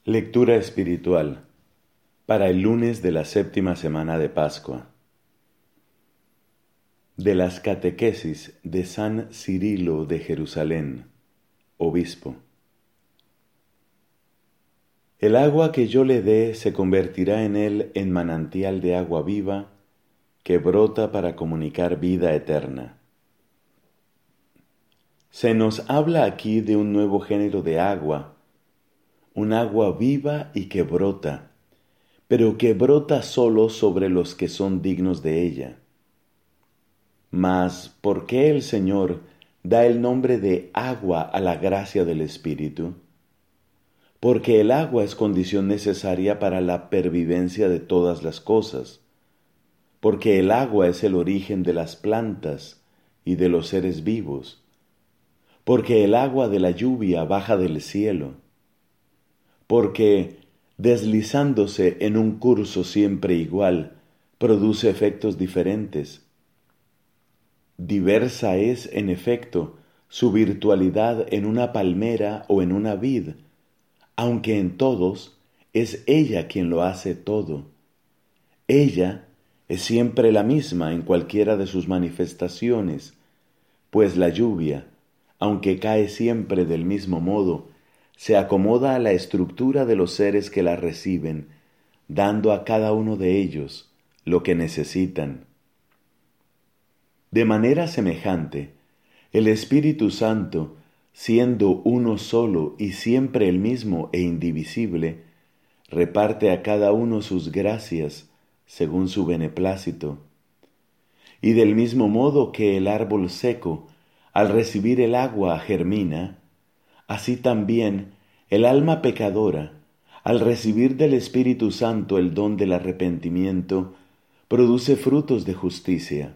Lectura espiritual para el lunes de la séptima semana de Pascua. De las catequesis de San Cirilo de Jerusalén, obispo. El agua que yo le dé se convertirá en él en manantial de agua viva que brota para comunicar vida eterna. Se nos habla aquí de un nuevo género de agua, un agua viva y que brota, pero que brota solo sobre los que son dignos de ella. Mas, ¿por qué el Señor da el nombre de agua a la gracia del Espíritu? Porque el agua es condición necesaria para la pervivencia de todas las cosas, porque el agua es el origen de las plantas y de los seres vivos, porque el agua de la lluvia baja del cielo, porque, deslizándose en un curso siempre igual, produce efectos diferentes. Diversa es, en efecto, su virtualidad en una palmera o en una vid, aunque en todos es ella quien lo hace todo. Ella es siempre la misma en cualquiera de sus manifestaciones, pues la lluvia, aunque cae siempre del mismo modo, se acomoda a la estructura de los seres que la reciben, dando a cada uno de ellos lo que necesitan. De manera semejante, el Espíritu Santo, siendo uno solo y siempre el mismo e indivisible, reparte a cada uno sus gracias según su beneplácito. Y del mismo modo que el árbol seco, al recibir el agua, germina, así también el alma pecadora, al recibir del Espíritu Santo el don del arrepentimiento, produce frutos de justicia.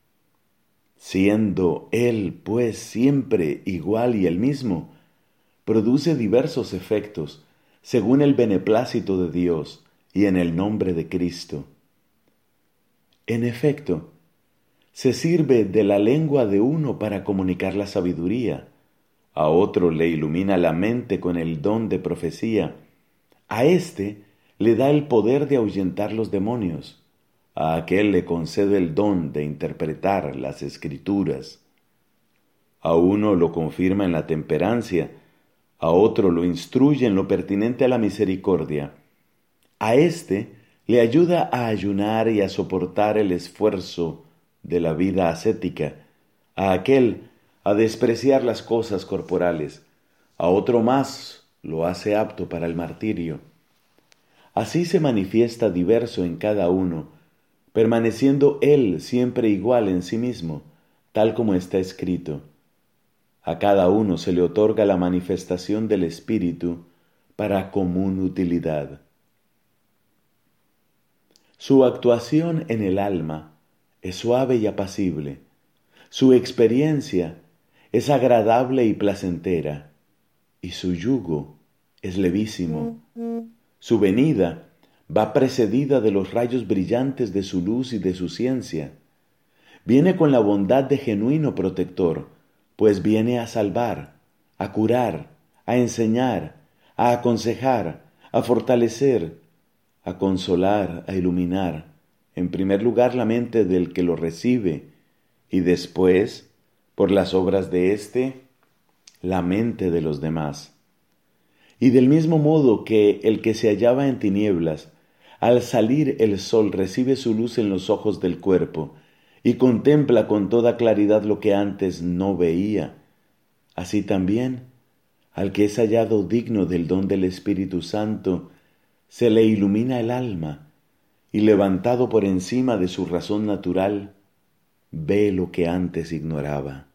Siendo Él, pues, siempre igual y el mismo, produce diversos efectos, según el beneplácito de Dios y en el nombre de Cristo. En efecto, se sirve de la lengua de uno para comunicar la sabiduría, a otro le ilumina la mente con el don de profecía, a éste le da el poder de ahuyentar los demonios, a aquel le concede el don de interpretar las Escrituras. A uno lo confirma en la temperancia, a otro lo instruye en lo pertinente a la misericordia, a éste le ayuda a ayunar y a soportar el esfuerzo de la vida ascética, a aquel a despreciar las cosas corporales, a otro más lo hace apto para el martirio. Así se manifiesta diverso en cada uno, permaneciendo él siempre igual en sí mismo, tal como está escrito. A cada uno se le otorga la manifestación del Espíritu para común utilidad. Su actuación en el alma es suave y apacible. Su experiencia es agradable y placentera, y su yugo es levísimo. Su venida va precedida de los rayos brillantes de su luz y de su ciencia. Viene con la bondad de genuino protector, pues viene a salvar, a curar, a enseñar, a aconsejar, a fortalecer, a consolar, a iluminar, en primer lugar la mente del que lo recibe, y después, por las obras de éste, la mente de los demás. Y del mismo modo que el que se hallaba en tinieblas, al salir el sol recibe su luz en los ojos del cuerpo, y contempla con toda claridad lo que antes no veía, así también, al que es hallado digno del don del Espíritu Santo, se le ilumina el alma, y levantado por encima de su razón natural, ve lo que antes ignoraba.